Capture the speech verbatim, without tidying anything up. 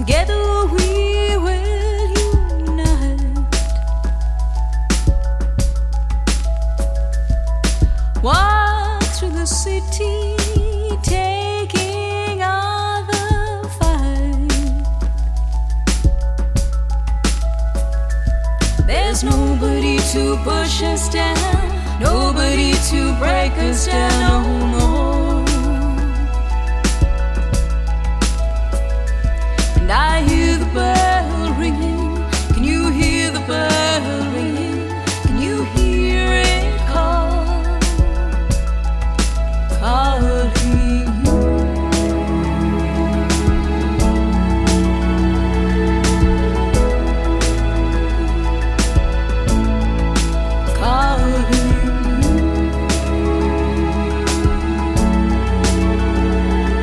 Together we will unite. Walk through the city, taking all the fight. There's nobody to push us down, nobody to break us down, no more.